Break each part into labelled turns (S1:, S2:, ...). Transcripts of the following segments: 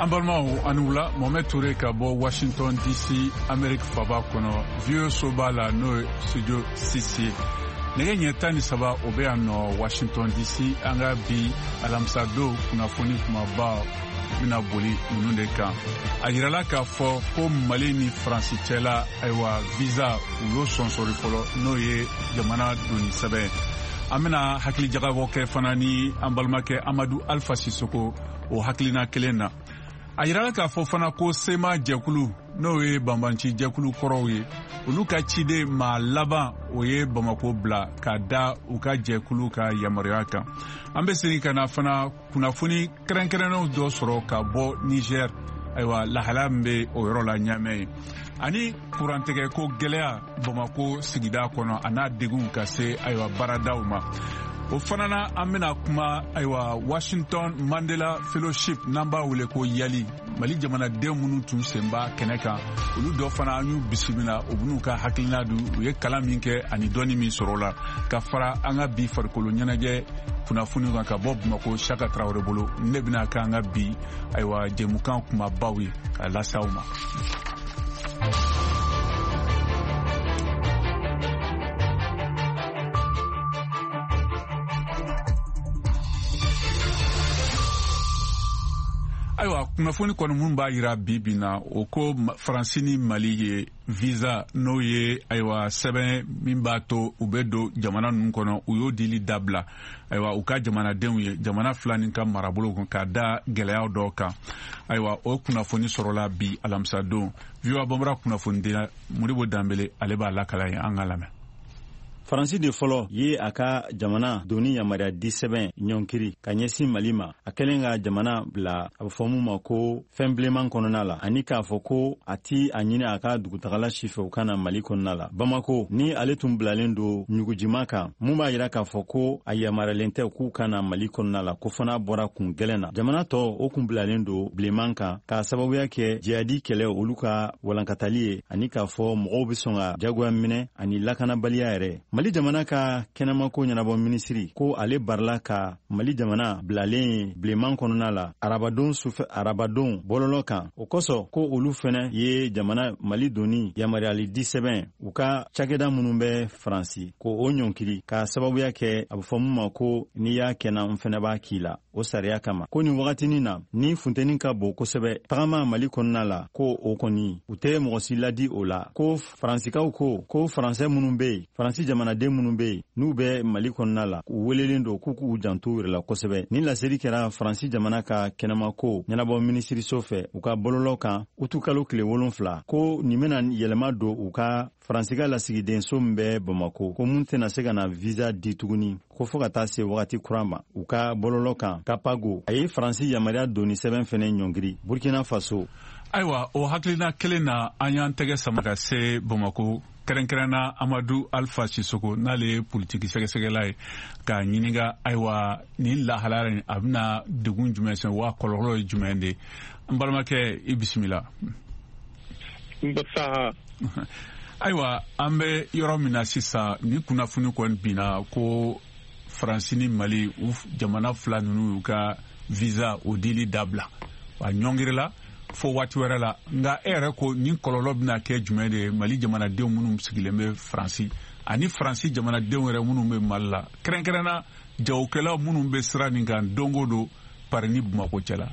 S1: Ambalma Anoula, Mohamed Touré Kabo, Washington DC, Amérique Faba Kono, Vieux Sobala, no Studio CC. Nege nyetani saba obe ano Washington DC, anga bi alamsado kunafoni kumaba bina boli unundeka. Ajirala ka fo ko Mali ni Fransi Chela aywa visa ulo sonsori folo no ye jamana doni sabe. Amena hakili jagabo ke fanani ambalma ke Amadou Alpha Sissoko o hakilina kelena. Ajirala ka fo fana ko Sema Jekulu no ye bambanci Jekulu koro ye. Olu ka cide ma laban o ye Bamako bila ka da u ka jɛkulu ka yamaruya kan. An bɛ segin ka na fana kunnafoni kɛrɛnkɛrɛnnenw dɔ sɔrɔ ka bɔ Niger, ayiwa lahala min bɛ o yɔrɔ la Ɲamɛ ye. Ani kurantigɛ ko gɛlɛya Bamako sigida kɔnɔ a n'a degun ka se ayiwa baaradaw ma. O fana na an bɛna kuma ayiwa Washington Mandela Fellowship n'an b'a wele ko Yali. Mali jamanaden minnu tun sen b'a kɛnɛ kan olu dɔ fana an y'u bisimila u b'u ka hakilina di u ye kalan min kɛ ani dɔnni min sɔrɔ la ka fara an ka bi farikolo ɲɛnajɛ kunnafoni kan ka bɔ Bamako Saka Traoré bolo ne bɛna kɛ an ka bi ayiwa jɛmukan kumabaw ye k'a lase aw ma. Ayiwa kunnafoni kɔni minnu b'a yira bi na o ko Faransi ni Mali ye visa n'o ye ayiwa sɛbɛn min b'a to u bɛ don jamana ninnu kɔnɔ u y'o dili dabila ayiwa u ka jamanadenw ye jamana fila nin ka marabolo kan k'a da gɛlɛyaw dɔw kan ayiwa o kunnafoni sɔrɔla bi alamisa don VOA Bambara kunnafoni dila Modibo Dambele ale b'a lakala ye an ka lamɛn.
S2: Faransi de fɔlɔ ye a ka jamana doni yamaruya di sɛbɛn ɲɔnkiri ka ɲɛsin Mali ma a kɛlen ka jamana bila a bɛ fɔ mun ma ko fɛn bilenman kɔnɔna la ani k'a fɔ ko a ti a ɲini a ka dugutagala si fɛ u ka na Mali kɔnɔna la. Bamako ni ale tun bilalen don ɲugujima kan mun b'a yira k'a fɔ ko a yamaruyalen tɛ k'u ka na Mali kɔnɔna la ko fana bɔra kun gɛlɛn na. Jamana tɔ o kun bilalen don bilenman kan k'a sababuya kɛ jihadi kɛlɛ olu ka walankatali ye ani k'a fɔ mɔgɔw bɛ sɔn ka jagoya minɛ ani lakanabaliya yɛrɛ. Mali jamana ka kɛnɛmako ɲɛnabɔ minisiri ko ale barila ka Mali jamana bilalen bilenman kɔnɔna la arabadon sufɛ arabadon bɔlɔlɔ kan o kosɔn ko olu fɛnɛ ye jamana Mali doni yamaruyali di sɛbɛn u ka cakɛda minnu bɛ Faransi ko o ɲɔnkiri ka sababuya kɛ a bɛ fɔ mun ma ko n'i y'a kɛna n fɛnɛ b'a k'i la o sariya kama ko nin wagatinin na ni funteni ka bon kosɛbɛ tagama Mali kɔnɔna la ko o kɔni u tɛ mɔgɔ si ladi o la ko Faransikaw ko Faransɛ minnu bɛ yen Faransi jamanaden minnu bɛ yen n'u bɛ Mali kɔnɔna la u welelen don k'u janto u yɛrɛ la kosɛbɛ ni laseli kɛra Faransi jamana ka kɛnɛmako ɲɛnabɔ minisiriso fɛ u ka bɔlɔlɔ kan utu kalo tile 7 ko nin bɛna yɛlɛma don u ka Faransi ka lasigidenso min bɛ Bamako ko mun tɛna se ka na visa di tuguni ko fo ka taa se wagati kura ma u ka bɔlɔlɔ kan Kapago a ye Faransi yamaruya doni sɛbɛn fɛnɛ ɲɔngiri Burkina Faso.
S1: Ayiwa o hakilina kelen na an y'an tɛgɛ sama ka se Bamako kɛrɛnkɛrɛnna Amadou Alpha Sissoko n'ale ye politiki sɛgɛsɛgɛla ye k'a ɲininka ayiwa nin lahala in a bɛna degun jumɛn sɛn wa kɔlɔlɔ ye jumɛn de n balimakɛ i bisimila. Ayiwa an bɛ yɔrɔ min na sisan ni kunnafoni kɔni binna ko Faransi ni Mali u jamana fila ninnu y'u ka visa o dili dabila wa ɲɔngirila fo waati wɛrɛ la nka e yɛrɛ ko nin kɔlɔlɔ bɛna kɛ jumɛn de ye Mali jamanadenw minnu sigilen bɛ Faransi ani Faransi jamanadenw yɛrɛ minnu bɛ Mali la kɛrɛnkɛrɛnna jagokɛlaw minnu bɛ sira nin kan don o don Paris ni Bamako cɛla.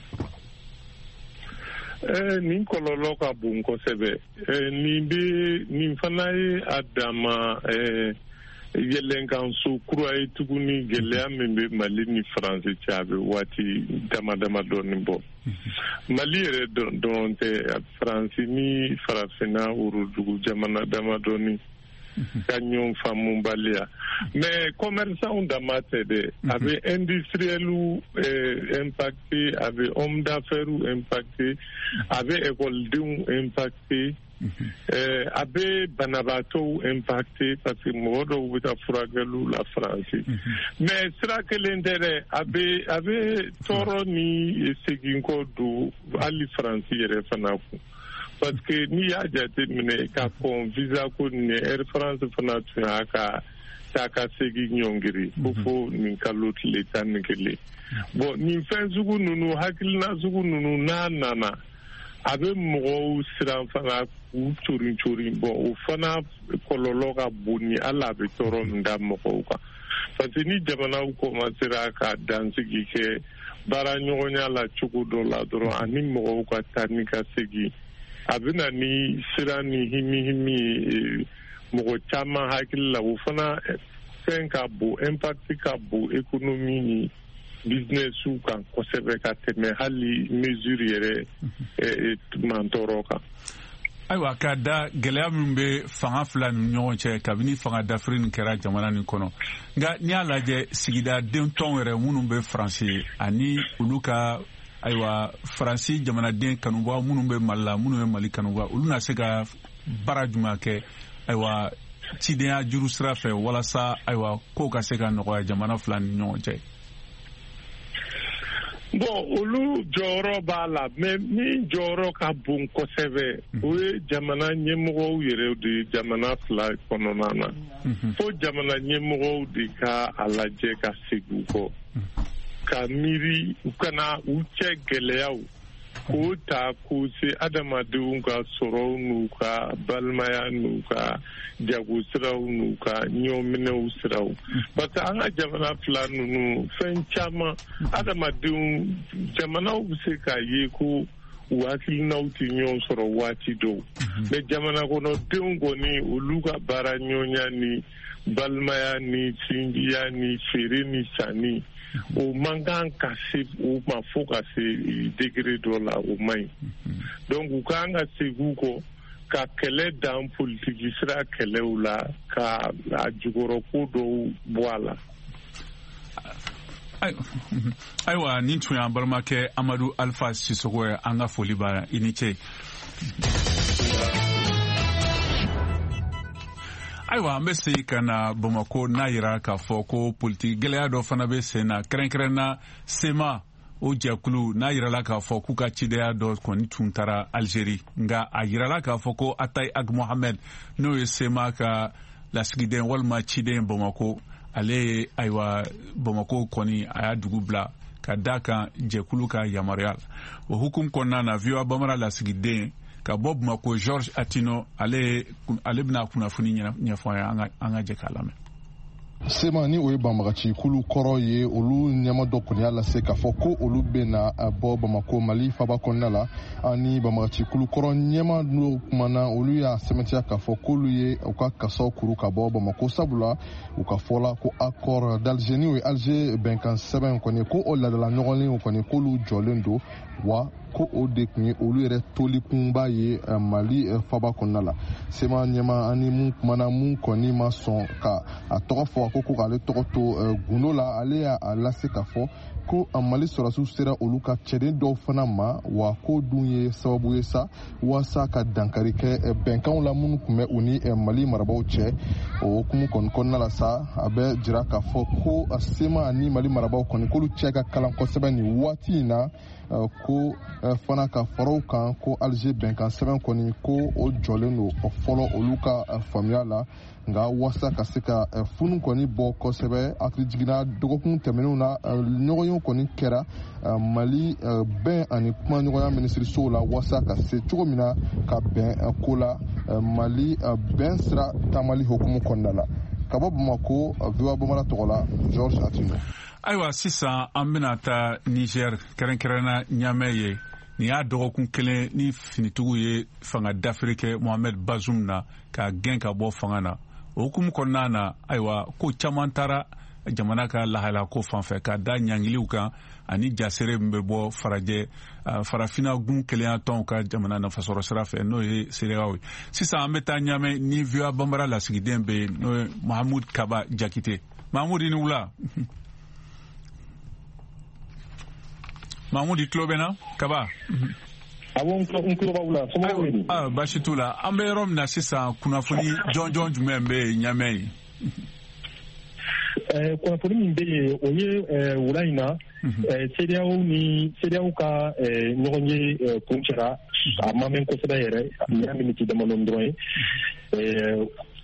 S3: Nin kɔlɔlɔ ka bon kosɛbɛ nin fana ye a dama yɛlɛnkanso kura ye tuguni gɛlɛya min bɛ Mali ni Faransi cɛ a bɛ waati dama dɔɔnin bɔ. Mali yɛrɛ dɔrɔn tɛ Faransi ni farafinna worodugu jamana dama dɔɔnin ka ɲɔgɔn faamubaliya mais commerçants dama tɛ dɛ a bɛ industriels impacté a bɛ hommes d'affaires impacté a bɛ écoledenw impacté a bɛ banabaatɔw impacté parce que mɔgɔ dɔw bɛ taa furakɛliw la Faransi mais sira kelen tɛ dɛ a bɛ tɔɔrɔ ni seginkɔ don hali Faransi yɛrɛ fana kun parce que n'i y'a jateminɛ ka kɔn visa ko nin Air France fana tun y'a ka takasegi nyongiri fofo nin kalo tile tan ni kelen bon nin fɛn sugu ninnu hakilina sugu ninnu n'a nana a bɛ mɔgɔw siran fana k'u corin bon o fana kɔlɔlɔ ka bon ni hali a bɛ tɔɔrɔ min da mɔgɔw kan parce que ni jamanaw commencera ka dansigi kɛ baara ɲɔgɔnya la cogo dɔ la dɔrɔn ani mɔgɔw ka taa ni ka segin a bɛna ni siran ni himi ye mɔgɔ caman hakili la o fana fɛn ka bon impact ka bon économie ni businessu kan kosɛbɛ ka tɛmɛ hali mesure yɛrɛ mantɔrɔ kan.
S1: Ayiwa ka da gɛlɛya min bɛ fanga fila ni ɲɔgɔn cɛ kabini fanga dafiri nin kɛra jamana nin kɔnɔ nka n'i y'a lajɛ sigida den tɔn yɛrɛ minnu bɛ faransi ani olu ka ayiwa faransi jamanaden kanubaga minnu bɛ mali la minnu bɛ mali kanubaga olu na se ka baara jumɛn kɛ ayiwa cidenya juru sira fɛ walasa ayiwa kow ka se ka nɔgɔya jamana fila ni ɲɔgɔn cɛ.
S3: Bon olu jɔyɔrɔ b'a la mais min jɔyɔrɔ ka bon kosɛbɛ o ye jamana ɲɛmɔgɔw yɛrɛ de jamana fila kɔnɔna na fo jamana ɲɛmɔgɔw de ka a lajɛ ka segin u kɔ ka miiri u kana u cɛ gɛlɛyaw k'o ta k'o se adamadenw ka sɔrɔw n'u ka balimaya n'u ka jagosiraw n'u ka ɲɔminɛw siraw parce que an ka jamana fila ninnu fɛn caman adamadenw jamanaw bɛ se k'a ye ko u hakilinaw tɛ ɲɔgɔn sɔrɔ waati dɔw mais jamana kɔnɔdenw kɔni olu ka baara ɲɔgɔnya ni balimaya ni sinjiya ni feere ni sanni o man kan ka se o ma fo ka se degré dɔ la o man ɲi donc u kan ka segin u kɔ ka kɛlɛ dan politiki sira kɛlɛw la ka a jukɔrɔko dɔw bɔ a la.
S1: Ayiwa nin tun y'an balimakɛ Amadu Alpha Sisoko ye an ka foli b'a i ni ce. Ayiwa an bɛ segin ka na Bamako n'a yira k'a fɔ ko politiki gɛlɛya dɔ fana bɛ sen na kɛrɛnkɛrɛnna SEMA o jɛkulu n'a yirala k'a fɔ k'u ka cidenya dɔ kɔni tun taara Algérie nka a yirala k'a fɔ ko Atayi Ag Mohamed n'o ye SEMA ka lasigiden walima ciden Bamako ale ye ayiwa Bamako kɔni a y'a dugu bila ka da kan jɛkulu ka yamaruya la o hukumu kɔnɔna na VOA Bamara lasigiden ka bɔ Bamako George Atino ale bɛna kunnafoni ɲɛfɔ an ka jɛ k'a lamɛn.
S4: SEMA ni o ye banbagaci kulu kɔrɔ ye olu ɲɛma dɔ kɔni y'a lase k'a fɔ ko olu bɛna bɔ Bamako Mali faba kɔnɔna la ani banbagaci kulu kɔrɔ ɲɛma dɔ kumana olu y'a sɛmɛntiya k'a fɔ k'olu ye u ka kasaw kuru ka bɔ Bamako sabula u ka fɔla ko accord d'Alger ni o ye Alger bɛnkan sɛbɛn kɔni ko o ladala ɲɔgɔnlen kɔni k'olu jɔlen don wa ko o de tun ye olu yɛrɛ tolikunba ye Mali faba kɔnɔna la SEMA ɲɛma ani mun kumana mun kɔni ma sɔn ka a tɔgɔ fɔ ko k'ale tɔgɔ to gundo la ale y'a lase k'a fɔ ko Mali sɔrɔsiw sera olu ka cɛden dɔw fana ma wa ko dun ye sababu ye sa walasa ka dankari kɛ bɛnkanw la minnu tun bɛ u ni Mali marabaw cɛ o hukumu kɔni kɔnɔna la sa a bɛ jira k'a fɔ ko SEMA ani Mali marabaw kɔni k'olu cɛ ka kalan kosɛbɛ nin waati in na ko fana ka faraw kan ko Alger bɛnkan sɛbɛn kɔni ko o jɔlen don fɔlɔ olu ka faamuya la nka wasa ka se ka funu kɔni bɔ kosɛbɛ hakili jiginna dɔgɔkun tɛmɛnenw na ɲɔgɔnyew kɔni kɛra Mali bɛn ani kuma ɲɔgɔnya minisirisow la wasa ka se cogo min na ka bɛn ko la Mali bɛn sira taamali hukumu kɔnɔna la ka bɔ Bamako VOA Bamara tɔgɔ la George Atino.
S1: Ayiwa sisan an bɛna taa Niger kɛrɛnkɛrɛnna Ɲamɛ ye nin y'a dɔgɔkun kelen ni finitigiw ye fanga dafiri kɛ Mohamed Bazoum na ka gɛn ka bɔ fanga na o hukumu kɔnɔna na ayiwa ko caman taara jamana ka lahala ko fanfɛ ka da ɲangiliw kan ani jasere min bɛ bɔ farafina gun kelenya tɔnw ka jamana nafasɔrɔ sira fɛ n'o ye CEDEAO ye sisan an bɛ taa Ɲamɛ ni VOA Bambara lasigiden bɛ yen n'o ye Mahamud Kaba Jakite. Mahamud i ni wula. Mahamud i tulo bɛ na Kaba. Baasi t'u la an bɛ yɔrɔ min na sisan kunnafoni jɔnjɔn jumɛn bɛ Ɲamɛ ye.
S5: Kunnafoni min bɛ yen o ye wula in na CEDEAO ka ɲɔgɔn ye kun cɛra a ma mɛn kosɛbɛ yɛrɛ a miniti damadɔni dɔrɔn ye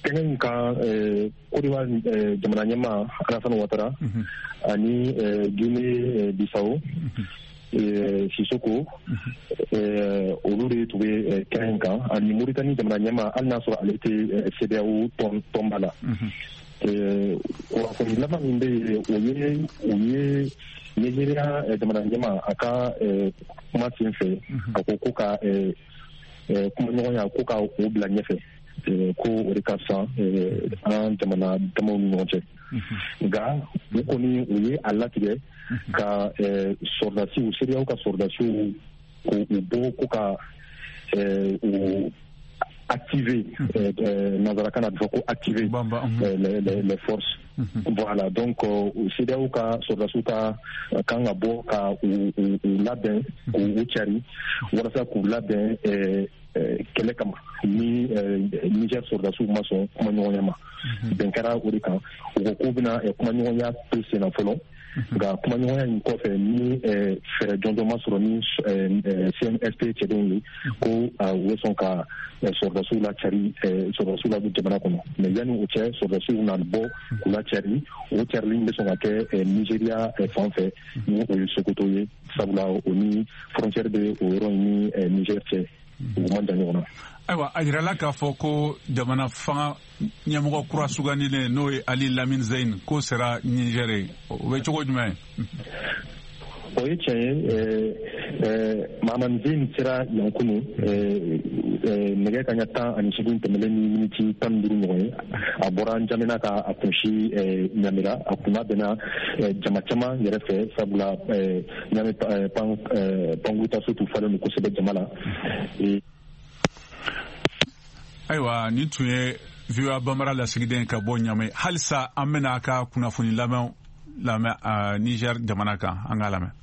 S5: kenen ka kodiwa jamana ɲɛma Alassane Ouattara ani Guinée Bissau Sissoko olu de tun bɛ kɛnɛ kan ani Mauritanie jamana ɲɛma hali n'a sɔrɔ ale tɛ CEDEAO tɔnba la kunnafoni laban min bɛ yen o ye Nigeria jamana ɲɛma a ka kuma sen fɛ a ko ka kumaɲɔgɔnya ko ka o bila ɲɛfɛ ko o de ka fisa an jamana damaw ni ɲɔgɔn cɛ nka u kɔni u ye a latigɛ ka sɔrdasiw CEDEAO ka sɔrdasiw ko u bɔ ko ka u activer nanzarakan na fɔ ko activer les forces voilà donc CEDEAO ka sɔrdasiw kan ka bɔ ka u labɛn k'u cari walasa k'u labɛn kɛlɛ kama ni Niger sɔrdasiw ma sɔn kumaɲɔgɔnya ma bɛn kɛra o de kan u ko k'u bɛna kumaɲɔgɔnya to sen na fɔlɔ nka kumaɲɔgɔnya in kɔfɛ ni fɛɛrɛ jɔnjɔn ma sɔrɔ ni CNSP cɛdenw ye ko u bɛ sɔn ka sɔrdasiw lacari sɔrdasiw la jamana kɔnɔ mɛ yanni o cɛ sɔrdasiw na bɔ k'u lacari o carili bɛ sɔn ka kɛ Nigeria fan fɛ ni o ye Sokoto ye sabula o ni frontière bɛ o yɔrɔ ni Niger cɛ u man jan ɲɔgɔn na.
S1: Ayiwa a yirala k'a fɔ ko jamana fanga ɲɛmɔgɔ kura sugandilen n'o ye Ali Lamine Zein k'o sera Niger ye o bɛ cogo jumɛn?
S5: O ye tiɲɛ ye Mahamani Zein sera yan kunu nɛgɛ kaɲa 18 tɛmɛlen ni miniti 15 ɲɔgɔn ye a bɔra N'Djamena ka a kunsi Ɲamina a kunna bɛnna jama caman yɛrɛ fɛ sabula Ɲame Pankuruta tun falen don kosɛbɛ jama la.
S1: Ayiwa nin tun ye VOA Bambara lasigiden ka bɔ Ɲame halisa an bɛna a ka kunnafoni lamɛn Niger jamana kan an k'a lamɛn.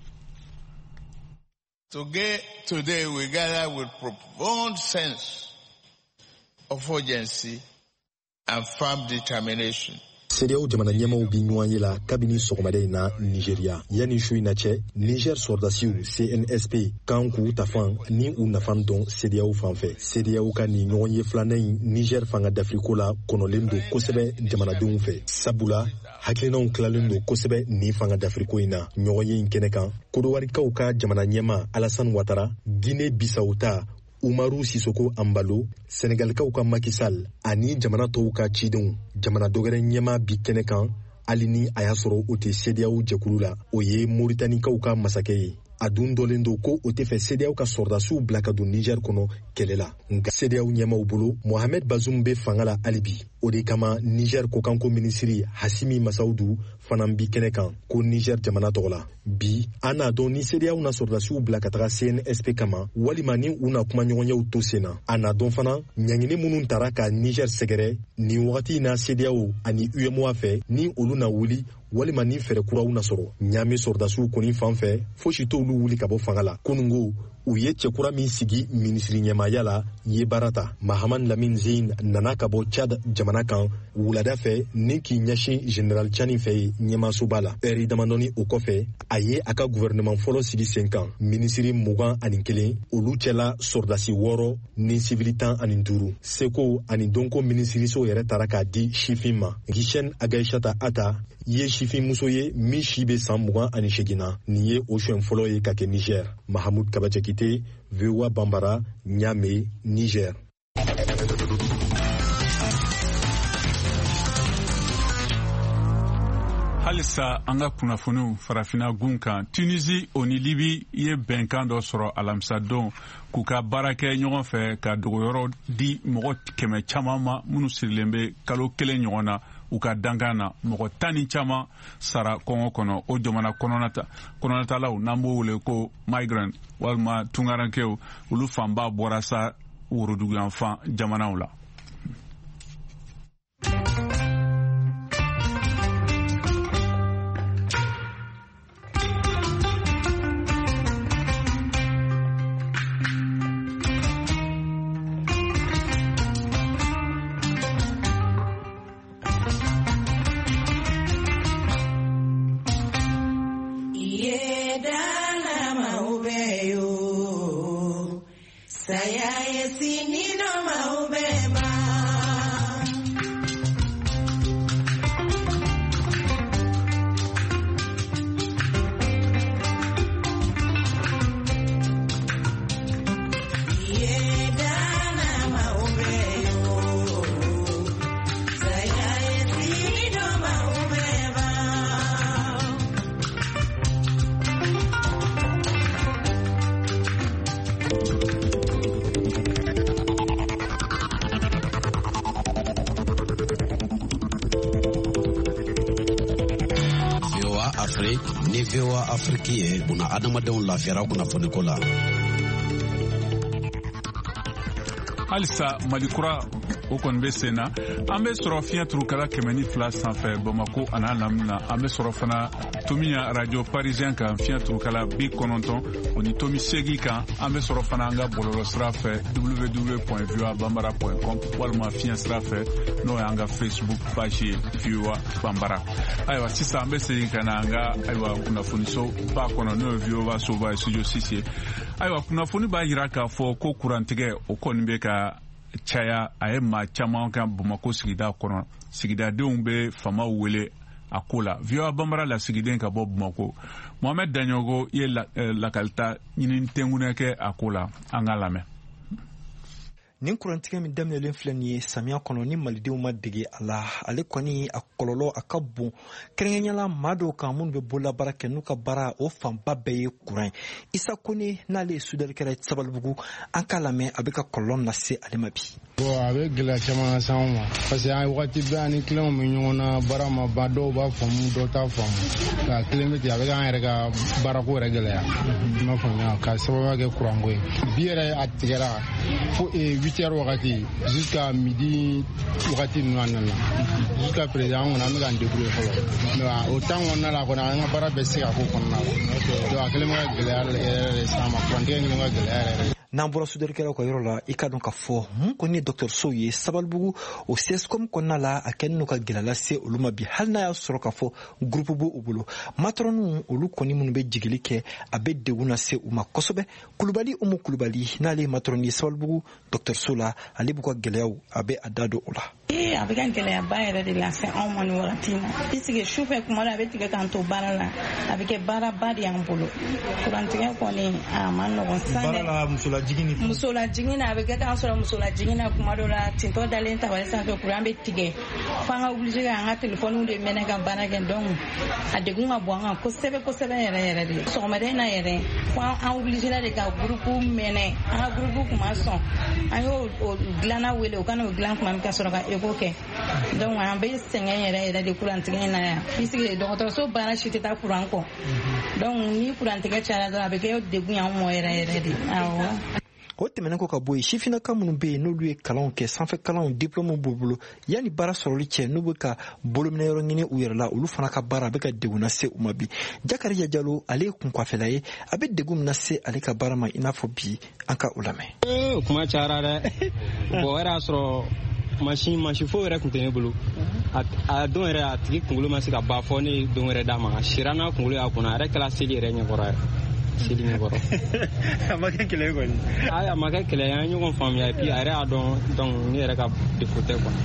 S6: Today we gather with profound sense of urgency and firm determination.
S7: CEDEAO jamana ɲɛmaw bi ɲɔgɔn ye la kabini sɔgɔmada in na Nigeria yanni su in na cɛ Niger sɔrdasiw CNSP kan k'u tafan ni u nafan dɔn CEDEAO fan fɛ CEDEAO ka nin ɲɔgɔn ye filanan in Niger fanga dafiriko la kɔnɔlen don kosɛbɛ jamanadenw fɛ sabula hakilinaw tilalen don kosɛbɛ nin fanga dafiriko in na ɲɔgɔn ye in kɛnɛ kan Kodowarikaw ka jamana ɲɛma Alassane Ouattara Guinée Bissau ta Umaru Sissoko Ambalo, Senegalikaw ka Macky Sall ani jamana tɔw ka cidenw jamana dɔgɛrɛ ɲɛma bi kɛnɛ kan hali ni a y'a sɔrɔ o tɛ CEDEAO jɛkulu la o ye Mauritaniekaw ka masakɛ ye a dun dɔlen don ko o tɛ fɛ CEDEAO ka sɔrdasiw bila ka don Niger kɔnɔ kɛlɛ la nka CEDEAO ɲɛmaw bolo Mohamed Bazoum bɛ fanga la hali bi o de kama Niger kokanko minisiri Hasimi Masaudu fana bi kɛnɛ kan ko Niger jamana tɔgɔ la bi an n'a dɔn ni CEDEAO na sɔrdasiw bila ka taga CNSP kama walima ni u na kuma ɲɔgɔnyew to sen na a n'a dɔn fana ɲangini minnu tara ka Niger sɛgɛrɛ nin wagati in na CEDEAO ani UEMOA fɛ ni olu na wuli walima ni fɛrɛ kuraw na sɔrɔ ɲaami sɔrdasiw kɔni fan fɛ fosi t'olu wuli ka bɔ fanga la kunungo u ye cɛkura min sigi minisiri ɲɛmaaya la ye baara ta Mahamani Lamine Zein nana ka bɔ Chad jamana kan wulada fɛ ni k'i ɲɛsin General Chani fɛ ye ɲɛmasoba la ɛri damadɔni o kɔfɛ a ye a ka gouvernement fɔlɔ sigi sen kan minisiri 21 olu cɛla sɔrdasi 6 ni sivili 15 seko ani donko minisiriso yɛrɛ tara k'a di sifin ma Gishen Agaishata Ata ye sifin muso ye min si bɛ san 28 na nin ye o sɛn fɔlɔ ye ka kɛ Niger Mahamoud Kabachekite VOA Bambara Niamey Niger.
S1: Halisa an ka kunnafoniw farafina gun kan Tunisie o ni Libi ye bɛnkan dɔ sɔrɔ alamisa don k'u ka baara kɛ ɲɔgɔn fɛ ka dogoyɔrɔ di mɔgɔ 100 caman ma minnu sirilen bɛ kalo 1 ɲɔgɔn na u ka dankan na mɔgɔ 10 ni caman sara kɔngɔ kɔnɔ o jamana kɔnɔnatalaw n'an b'o wele ko migrant walima tungarankew olu fanba bɔra sa woroduguyanfan jamanaw la.
S8: Saya yesi nino maubeba VOA Afrique ye buna adamadenw lafiyara kunnafoniko la.
S1: Halisa Malikura o kɔni bɛ sen na an bɛ sɔrɔ fiɲɛ turukala 102 sanfɛ Bamako ana lamina an bɛ sɔrɔ fana Tomiya radio parisien kan fiɲɛ turukala 90 o ni Tomi segi kan an bɛ sɔrɔ fana an ka bɔlɔlɔ sira fɛ www.voabambara.com walima fiɲɛ sira fɛ n'o y'an ka Facebook page ye VOA Bambara. Ayiwa sisan an bɛ segin ka na an ka kunnafoniso ba kɔnɔ n'o ye VOA soba ye studio 6 ye. Ayiwa kunnafoni b'a jira k'a fɔ ko kurantigɛ o kɔni bɛ ka caya a ye maa caman kan Bamako sigida kɔnɔ sigidadenw bɛ famaw wele a ko la VOA Bambara la sigiden ka bɔ Bamako Mohamed Danyogo ye lakalita ɲini tɛnkunɛ kɛ a ko la an ka lamɛn.
S9: Nin kurantigɛ min daminɛlen filɛ nin ye samiya kɔnɔ ni malidenw ma dege a la ale kɔni a kɔlɔlɔ a ka bon kɛrɛnkɛrɛnyala maa dɔw kan minnu bɛ bololabaara kɛ n'u ka baara o fanba bɛɛ ye kuran ye Isa Kone n'ale ye soudɛlikɛla Sabalibugu an k'a lamɛn a bɛ ka kɔlɔlɔ lase ale ma bi.
S10: A bɛ gɛlɛya caman lase anw ma parce que an ye wagati bɛɛ ani clients bɛ ɲɔgɔn na baara ma ban dɔw b'a faamu dɔw t'a faamu ka kelen bɛ ten a bɛ k'an yɛrɛ ka baarako yɛrɛ gɛlɛya i m'a faamuya ka sababuya kɛ kuranko ye bi yɛrɛ a tigɛra fo 8h wagati jusqu'à midi wagati ninnu a nana jusqu'à présent an kɔni an bɛ k'an débrouiller fɔlɔ mais o temps kɔnɔna la kɔni an ka baara bɛɛ se ka k'o kɔnɔna la donc a kelen bɛ ka gɛlɛya yɛrɛ de s'an ma kurantigɛ kelen bɛ ka gɛlɛya yɛrɛ.
S9: N'an bɔra soudɛlikɛlaw ka yɔrɔ la i ka dɔn ka fɔ mun kɔni ye dɔgɔtɔrɔsow ye Sabalibugu o CSCOM kɔnɔna la a kɛlen n'u ka gɛlɛya lase olu ma bi hali n'a y'a sɔrɔ ka fɔ groupe b'u bolo matɔrɔniw olu kɔni minnu bɛ jigili kɛ a bɛ degun lase u ma kosɛbɛ Kulubali Umu Kulubali n'ale ye matɔrɔni ye Sabalibugu dɔgɔtɔrɔso la ale b'u ka gɛlɛyaw a bɛ a da don o la.
S11: A bɛ ka gɛlɛyaba yɛrɛ de lase anw ma nin wagati in na puisque sufɛ kuma dɔ a bɛ tigɛ k'an to baara la a bɛ kɛ baaraba de y'an bolo kurantigɛ kɔni a ma nɔgɔn
S9: baara la
S11: musolajigin na a bɛ kɛ k'an sɔrɔ musolajigin na kuma dɔ la tintɔ dalen tabali sanfɛ kuran bɛ tigɛ f'an ka obligé k'an ka telefɔniw de mɛnɛ ka baara kɛ donc a degun ka bon an kan kosɛbɛ kosɛbɛ yɛrɛ de sɔgɔmada in na yɛrɛ fo an obligé de ka groupe mɛnɛ an ka groupe kun ma sɔn an y'o dilanna wele o kana o dilan kuma min ka sɔrɔ ka écho kɛ donc an bɛ sɛgɛn yɛrɛ de kurantigɛ in na yan puisque dɔgɔtɔrɔso baara si tɛ taa kuran kɔ donc ni kurantigɛ cayara dɔrɔn a bɛ kɛ degun y'an mɔ yɛrɛ de awɔ.
S9: O tɛmɛnen kɔ ka bɔ yen sifinnaka minnu bɛ yen n'olu ye kalanw kɛ sanfɛ kalanw diplôme b'u bolo yanni baara sɔrɔli cɛ n'u bɛ ka bolominɛyɔrɔ ɲini u yɛrɛ la olu fana ka baara a bɛ ka degun lase u ma bi Jakarija Jalo ale ye kunkɔfɛla ye a bɛ degun min lase ale ka baara ma i n'a fɔ bi an ka o lamɛn.
S12: Kuma cayara dɛ bon o yɛrɛ y'a sɔrɔ mansin foyi yɛrɛ tun tɛ ne bolo a don yɛrɛ a tigi kunkolo ma se ka ban fɔ ne don wɛrɛ d'a ma a sira n'a kunkolo y'a kɔnɔ a yɛrɛ kɛra seli yɛrɛ ɲɛkɔrɔ yɛrɛ. Seli ɲɛkɔrɔ
S9: a ma kɛ kɛlɛ kɔni
S12: a ma kɛ kɛlɛ an ye ɲɔgɔn faamuya et puis a yɛrɛ y'a dɔn donc ne yɛrɛ ka défaut tɛ quoi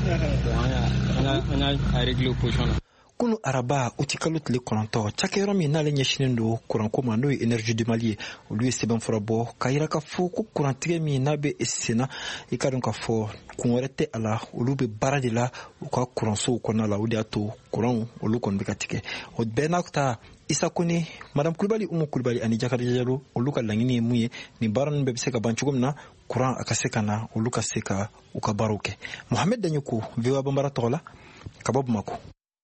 S12: an y'a régler position na.
S9: Kunu araba o ti kalo tile 9 cakɛyɔrɔ min n'ale ɲɛsinnen don kuranko ma n'o ye énergie du Mali ye olu ye sɛbɛnfura bɔ ka yira ka fɔ ko kurantigɛ min n'a bɛ senna i ka dɔn ka fɔ kun wɛrɛ tɛ a la olu bɛ baara de la u ka kuransow kɔnɔna la o de y'a to kuranw olu kɔni bɛ ka tigɛ o bɛɛ n'a ta Isa Kone Madame Kulubali Umu Kulubali ani Jakarija Jalo olu ka laɲini ye mun ye nin baara ninnu bɛɛ bɛ se ka ban cogo min na kuran a ka se ka na olu ka se ka u ka baaraw kɛ Mohamed Danyogo VOA Bambara tɔgɔ la ka bɔ Bamako.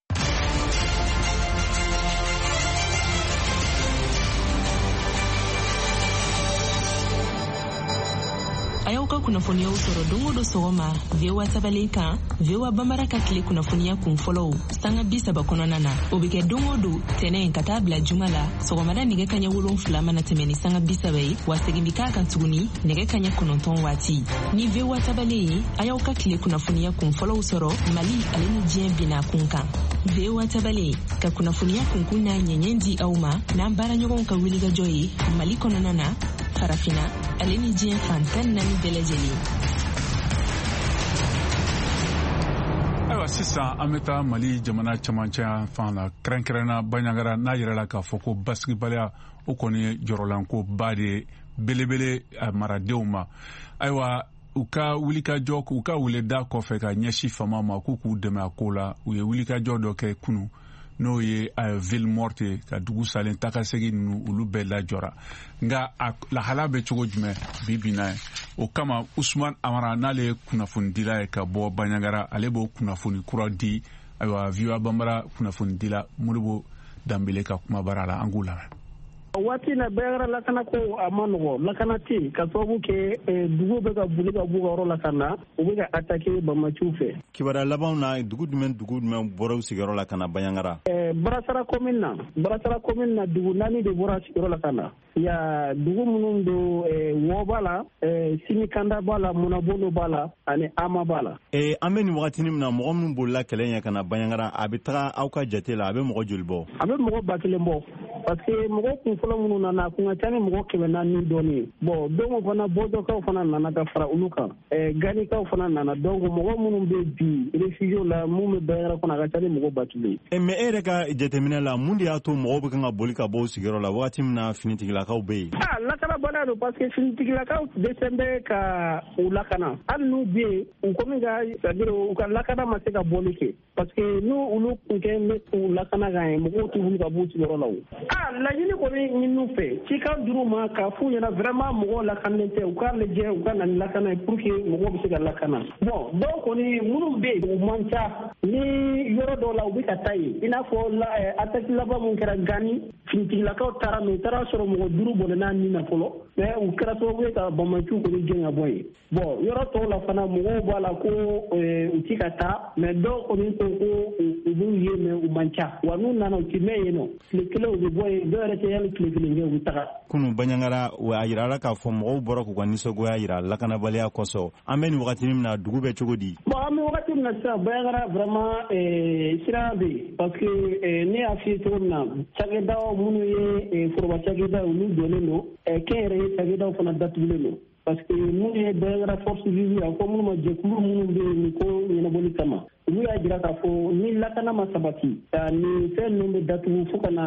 S13: A y'aw ka kunnafoniyaw sɔrɔ don o don sɔgɔma VOA tabalen kan VOA Bambara ka tile kunnafoniya kun fɔlɔw sanga 30 kɔnɔna na o bɛ kɛ don o don tɛnɛn ka taa bila juma la sɔgɔmada nɛgɛ kaɲɛ 7 mana tɛmɛ ni sanga 30 ye wa segin bi k'a kan tuguni nɛgɛ kaɲɛ 9 waati ni VOA tabalen ye a y'aw ka tile kunnafoniya kun fɔlɔw sɔrɔ Mali ale ni diɲɛ bina kun kan VOA tabalen ka kunnafoniya kunkun na ɲɛɲɛ di aw ma n'an baara ɲɔgɔnw ka wulikajɔ ye Mali kɔnɔna na farafina ale ni diɲɛ fan 14 bɛɛ lajɛlen.
S1: Ayiwa sisan an bɛ taa Mali jamana camancɛ fan la kɛrɛnkɛrɛnna Baɲangara n'a yɛrɛ la k'a fɔ ko basigibaliya o kɔni ye jɔrɔlanko ba de ye belebele maradenw ma. Ayiwa u ka wulikajɔ u ka weleda kɔfɛ ka ɲɛsin fama ma k'u k'u dɛmɛ a ko la u ye wulikajɔ dɔ kɛ kunu n'o ye ville morte ka dugu salen takasegi ninnu olu bɛɛ lajɔra nka lahala bɛ cogo jumɛn bi na ye o kama Usman Amara n'ale ye kunnafonidila ye ka bɔ Baɲangara ale b'o kunnafoni kura di ayiwa VOA Bambara kunnafonidila Modibo Dambele ka kuma bara la angula
S14: waati na bɛɛra lakana ko a ma nɔgɔ lakana tɛ ka sababu kɛ dugu bɛ ka boli ka b'u ka yɔrɔ lakana u bɛ ka attaquer bamaciw fɛ.
S2: Kibaruya labanw na dugu jumɛn bɔra u sigiyɔrɔ la ka na Baɲangara.
S14: Barasara commune na dugu 4 de bɔra sigiyɔrɔ la ka na. Ya dugu minnu don Wɔ b'a la, Sinikanda b'a la, Munabolo b'a la ani Ama b'a la.
S2: An bɛ nin wagati min na mɔgɔ minnu bolila kɛlɛ ɲɛ ka na Baɲangara a bɛ taga aw ka jate la a bɛ mɔgɔ joli bɔ?
S14: A bɛ mɔgɔ 1000 bɔ parce que mɔgɔ kun fɔlɔ minnu nana kun ka ca ni mɔgɔ 400 dɔɔnin. Bon donc fana bɔdɔkaw fana nana ka fara olu kan. Ganikaw fana nana donc mɔgɔ minnu bɛ bi réfugiés la mun bɛ Baɲangara kɔnɔ a ka ca ni mɔgɔ 1000.
S2: Mais e yɛrɛ ka jateminɛ la mun de y'a to mɔgɔw bɛ kan ka boli ka bɔ u sigiyɔrɔ la wagati min na finitigilakaw bɛ yen?
S14: Lakana bana don parce que finitigilakaw dɛsɛn bɛ ka u lakana hali n'u bɛ yen u komi ka c'est-à-dire u ka lakana ma se ka bɔli kɛ parce que n'u olu kun kɛ ne k'u lakana kan ye mɔgɔw t'u wuli ka b'u sigiyɔrɔ la o. Laɲini kɔni ɲin'u fɛ cikan dir'u ma k'a f'u ɲɛna vraiment mɔgɔw lakanilen tɛ u k'a lajɛ u ka na ni lakana ye pour que mɔgɔw bɛ se ka lakana. Bon dɔw kɔni minnu bɛ yen u man ca ni yɔrɔ dɔw la u bɛ ka taa yen i n'a fɔ attaque laban mun kɛra Gani finitigilakaw taara mais u taara sɔrɔ mɔgɔ 5 bɔnna ni na fɔlɔ mais u kɛra sababu ye ka bamaciw kɔni gɛn ka bɔ yen. Bon yɔrɔ tɔw la fana mɔgɔw b'a la ko u ti ka taa mais dɔw kɔni ko ko u b'u ye mais u man ca wa n'u nana u ti mɛn yen nɔ tile kelen u bɛ bɔ yen dɔw yɛrɛ tɛ hali tile kelen kɛ u bɛ taga. Kunu
S2: Baɲangara a yirala k'a fɔ mɔgɔw bɔra k'u ka nisɔngoya yira lakanabaliya kɔsɔn an bɛ nin wagati min na dugu bɛ cogo di?
S14: Bon an bɛ wagati min na sisan Baɲangara vraiment sira bɛ yen parce que ne y'a f'i ye cogo min na cakɛdaw minnu ye foroba cakɛdaw olu donnen don kɛnyɛrɛ ye cakɛdaw fana datugulen don parce que minnu ye Baɲangara force vive a ko minnu ma jɛkulu minnu bɛ yen nin ko ɲɛnabɔli kama olu y'a jira k'a fɔ ni lakana ma sabati ni fɛn ninnu bɛ datugu fo ka na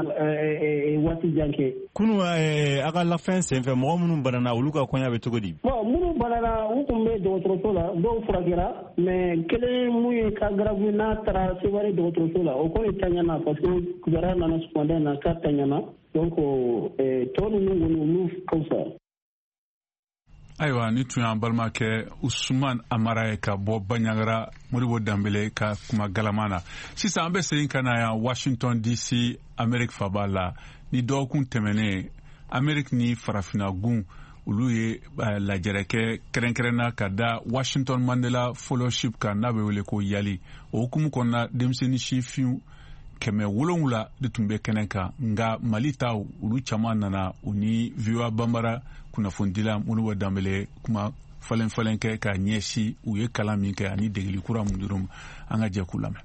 S14: waati jan kɛ.
S2: Kunu a ka lafɛn senfɛ mɔgɔ minnu banana olu ka kɔɲɔ bɛ cogo di?
S14: Bon minnu banana u tun bɛ dɔgɔtɔrɔso la dɔw furakɛra mais kelen mun ye ka garabu n'a taara Seware dɔgɔtɔrɔso la o kɔni taɲana parce que kibaruya nana sɔgɔmada in na k'a taɲana donc tɔ ninnu kɔni olu ka fisa.
S1: Ayiwa ni tun y'an balimakɛ Usman Amara ye ka bɔ Baɲangara Modibo Dambele ka kuma galama na sisan an bɛ segin ka na yan Washington DC Amerique faba la ni dɔgɔkun tɛmɛnen Amerique ni farafina gun olu ye lajɛrɛ kɛ kɛrɛnkɛrɛnna ka da Washington Mandela Fellowship kan n'a bɛ wele ko yali o hukumu kɔnɔna denmisɛnnin sifinw 700 de tun bɛ kɛnɛ kan nka Mali taw olu caman nana u ni VOA Bambara kunnafondila Modibo Dambele kuma falen kɛ ka ɲɛsi u ye kalan min kɛ ani degeli kura mun dir'u ma an ka jɛ k'u lamɛn.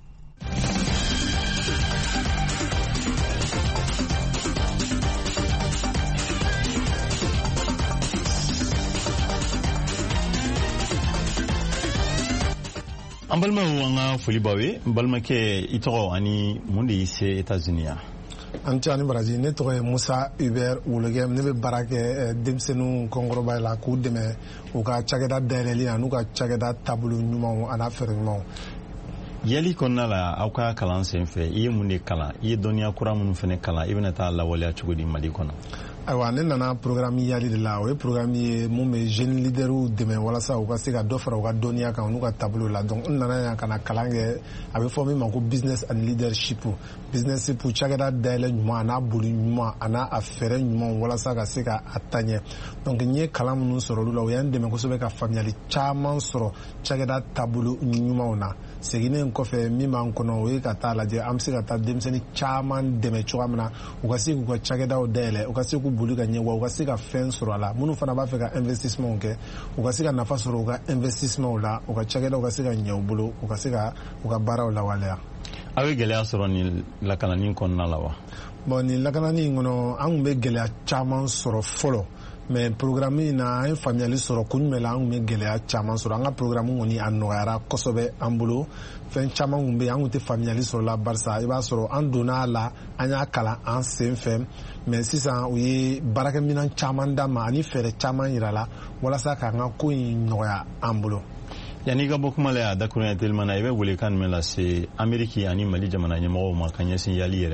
S2: An balimaw an ka foli b'aw ye n balimakɛ i tɔgɔ ani mun de y'i se États-Unis yan?
S15: An tɛ ani baraji ne tɔgɔ ye Musa Hubert Wologɛ ne bɛ baara kɛ denmisɛnninw kɔnkɔrɔba la k'u dɛmɛ u ka cakɛda dayɛlɛli ani u ka cakɛda taabolo ɲumanw a n'a fɛɛrɛ ɲumanw.
S2: Yali kɔnɔna la aw ka kalan senfɛ i ye mun de kalan i ye dɔnniya kura minnu fana kalan i bɛna taa lawaleya cogo di Mali kɔnɔ?
S15: Ayiwa ne nana programme yali de la o ye programme ye mun bɛ jeune leaderw dɛmɛ walasa u ka se ka dɔ fara u ka dɔnniya kan n'u ka taabolo la donc n nana yan ka na kalan kɛ a bɛ fɔ min ma ko business and leadership cakɛda dayɛlɛ ɲuman a n'a boli ɲuman a n'a a fɛɛrɛ ɲuman walasa ka se ka a taɲɛ donc n ye kalan minnu sɔrɔ olu la o y'an dɛmɛ kosɛbɛ ka faamuyali caman sɔrɔ cakɛda taabolo ɲumanw na seginnen kɔfɛ min b'an kɔnɔ o ye ka taa lajɛ an bɛ se ka taa denmisɛnnin caman dɛmɛ cogoya min na u ka se k'u ka cakɛdaw dayɛlɛ u ka se k'u boli ka ɲɛ wa u ka se ka fɛn sɔrɔ a la minnu fana b'a fɛ ka investissement kɛ u ka se ka nafa sɔrɔ u ka investissement la u ka cakɛdaw ka se ka ɲɛ u bolo u ka se ka u ka baaraw lawaleya.
S2: Aw ye gɛlɛya sɔrɔ nin lakanani kɔnɔna la wa?
S15: Bon nin lakanani kɔnɔ an tun bɛ gɛlɛya caman sɔrɔ fɔlɔ mais programme in na an ye faamuyali sɔrɔ kun jumɛn la an tun bɛ gɛlɛya caman sɔrɔ an ka programme kɔni a nɔgɔyara kosɛbɛ an bolo fɛn caman tun bɛ yen an tun tɛ faamuyali sɔrɔ la barisa i b'a sɔrɔ an donna a la an y'a kalan an sen fɛ mais sisan u ye baarakɛminɛn caman d'an ma ani fɛɛrɛ caman yira la walasa k'an ka ko in nɔgɔya an bolo.
S2: Yani ka bɔ kuma la a dakurunya telima na i bɛ welekan jumɛn lase Ameriki ani Mali jamana ɲɛmɔgɔw ma ka ɲɛsin yali yɛrɛ ma?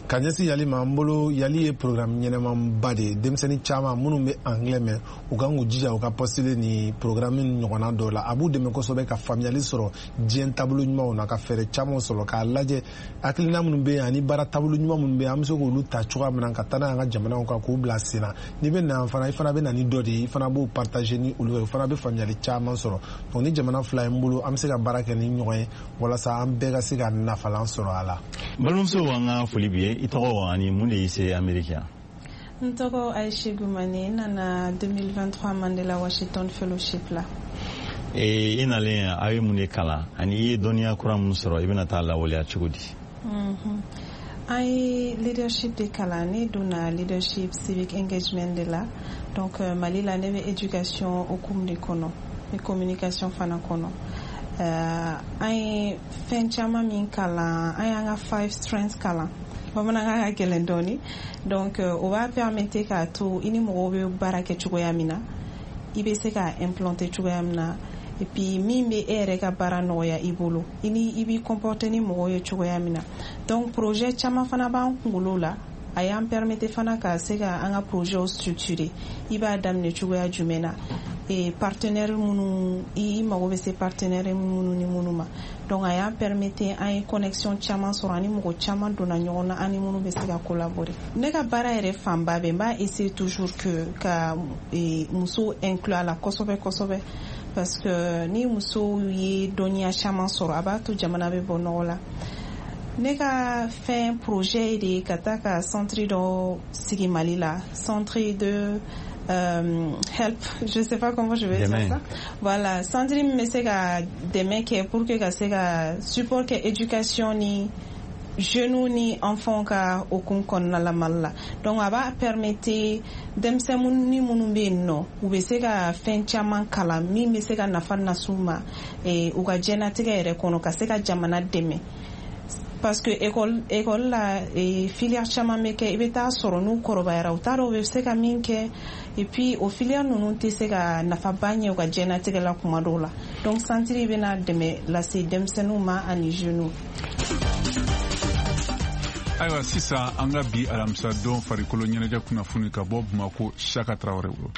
S15: ka ɲɛsin yali ma n bolo yali ye programme ɲɛnɛmanba de ye denmisɛnnin caman minnu bɛ anglais mɛn u kan k'u jija u ka postule ni programme ɲɔgɔnna dɔw la a b'u dɛmɛ kosɛbɛ ka faamuyali sɔrɔ diɲɛ taabolo ɲumanw na ka fɛɛrɛ caman sɔrɔ k'a lajɛ hakilina minnu bɛ yen ani baara taabolo ɲuman minnu bɛ yen an bɛ se k'olu ta cogoya min na ka taa n'a ye an ka jamanaw kan k'u bila sen na n'i bɛ na fana i fana bɛ na ni dɔ de ye i fana b'o partager ni olu ye u fana bɛ faamuyali caman sɔrɔ donc ni jamana fila ye n bolo an bɛ se ka baara kɛ ni ɲɔgɔn ye walasa an bɛɛ ka se ka nafalan sɔrɔ a la.
S2: balimamuso an ka foli b'i ye i tɔgɔ ani mun de y'i se Amérique yan.
S16: n tɔgɔ Aïcha Goumani n nana 2023 Mandela Washington Fellowship la.
S2: I nalen aw ye mun de kalan ani i ye dɔnniya kura mun sɔrɔ i bɛna taa lawaleya cogo di.
S16: an ye leadership de kalan ne donna leadership civic engagement de la donc Mali la ne bɛ éducation hukumu de kɔnɔ ni communication fana kɔnɔ. An ye fɛn caman min kalan an y'an ka 5 strengths kalan bamanankan ka gɛlɛn dɔɔni donc o b'a permettre k'a to i ni mɔgɔw bɛ baara kɛ cogoya min na i bɛ se ka implanter cogoya min na et puis min bɛ e yɛrɛ ka baara nɔgɔya i bolo i b'i comporter ni mɔgɔw ye cogoya min na donc projet caman fana b'an kunkolo la a y'an permettre fana ka se ka an ka projet structurer i b'a daminɛ cogoya jumɛn na partenaire minnu i mago bɛ se partenaire minnu ni minnu ma donc a y'an permettre an ye connexion caman sɔrɔ ani mɔgɔ caman donna ɲɔgɔn na an ni minnu bɛ se ka collaborer ne ka baara yɛrɛ fanba bɛ n b'a essayer toujours que ka muso inclure a la kosɛbɛ kosɛbɛ parce que ni muso ye dɔnniya caman sɔrɔ a b'a to jamana bɛ bɔ nɔgɔ la. Ne ka fɛn projet de ka taa ka centre dɔ sigi Mali la centre de help je sais pas comment je vais dire ça voilà centre min bɛ se ka dɛmɛ kɛ pour que ka se ka support kɛ éducation ni jeunes ni enfants ka hukumu kɔnɔna la Mali la donc a b'a permettre denmisɛnnin ni minnu bɛ yen nɔ u bɛ se ka fɛn caman kalan min bɛ se ka nafa las'u ma u ka diɲɛlatigɛ yɛrɛ kɔnɔ ka se ka jamana dɛmɛ. Parce que école la filière caman bɛ kɛ i bɛ taa sɔrɔ n'u kɔrɔbayara u t'a dɔn u bɛ se ka min kɛ et puis o filière ninnu tɛ se ka nafaba ɲɛ u ka diɲɛlatigɛ la kuma dɔw la donc centre bɛna dɛmɛ lase denmisɛnninw ma ani jeunes.
S1: ayiwa sisan an ka bi alamisa don farikolo ɲɛnajɛ kunnafoni ka bɔ Bamako Chaka Traoré bolo.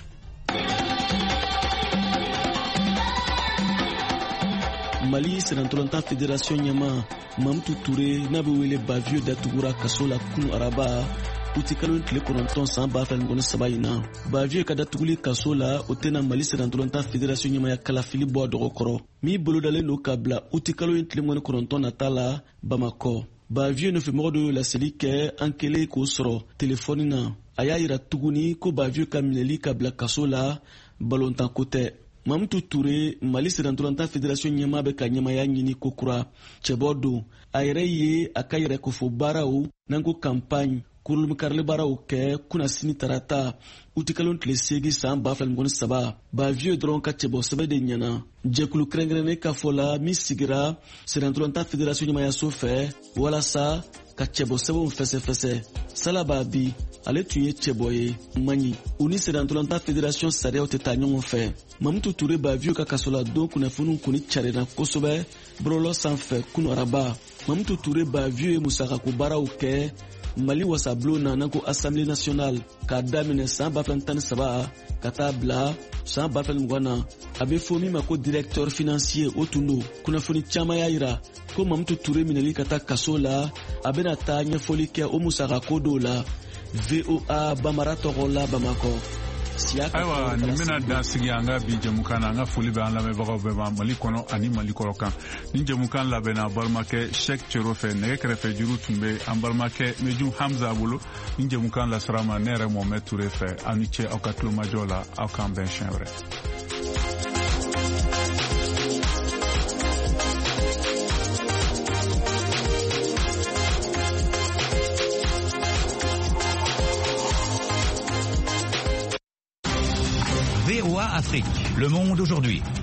S17: Mali Senatolanta Fédération ɲɛma Mamutu Ture n'a bɛ wele Bavio datugura kaso la kunu araba uti kalo tile 9 san 2023 in na. Bavio ka datuguli kaso la o tɛna Mali Senatolanta Fédération ɲɛmaya kalafili bɔ a dɔgɔ kɔrɔ min bolodalen don ka bila uti kalo tile 9 nata la Bamakɔ. Bavio nɔfɛ mɔgɔ dɔ y'o laseli kɛ an kɛlen k'o sɔrɔ telefɔni na a y'a yira tuguni ko Bavio ka minɛli ka bila kaso la balontan ko tɛ. Mamutu Ture Mali Senatolanta Fédération ɲɛma bɛ ka ɲɛmaya ɲini ko kura cɛbɔ don a yɛrɛ ye a ka yɛrɛ kofɔ baaraw n'an ko campagne kurulumikarili baaraw kɛ kunasini tarata utikalo tile 8 san 2023 Bavio dɔrɔn ka cɛbɔ sɛbɛ de ɲɛna jɛkulu kɛrɛnkɛrɛnnen ka fɔ la min sigira Senatolanta Fédération ɲɛmayaso fɛ walasa ka cɛbɔ sɛbɛnw fɛsɛfɛsɛ salaba bi ale tun ye cɛbɔ ye maɲi u ni Senatolanta Fédération sariyaw tɛ taa ɲɔgɔn fɛ. Mamutu Ture Bavio ka kasola don kunnafoniw kɔni carina kosɛbɛ bɔlɔlɔ sanfɛ kunu araba. Mamutu Ture Bavio ye musakako baaraw kɛ Mali wasabulon na n'an ko Assemblée nationale k'a daminɛ san 2013 ka taa bila san 2020 na a bɛ fɔ min ma ko directeur financier o tun don kunnafoni caman y'a yira ko Mamutu Ture minɛli ka taa kaso la a bɛna taa ɲɛfɔli kɛ o musakako dɔw la. VOA Bamara tɔgɔ la Bamakɔ.
S1: Ayiwa nin bɛna dan sigi an ka bi jɛmukan na an ka foli bɛ an lamɛnbagaw bɛɛ ma Mali kɔnɔ ani Mali kɔrɔ kan nin jɛmukan labɛnna balimakɛ Cheikh Cero fɛ nɛgɛ kɛrɛfɛ juru tun bɛ an balimakɛ Meju Hamza bolo nin jɛmukan lasira ma ne yɛrɛ Mohamed Ture fɛ aw ni ce aw ka tulomajɔ la aw k'an bɛn siɲɛ wɛrɛ.
S18: VOA Afrique, le monde aujourd'hui.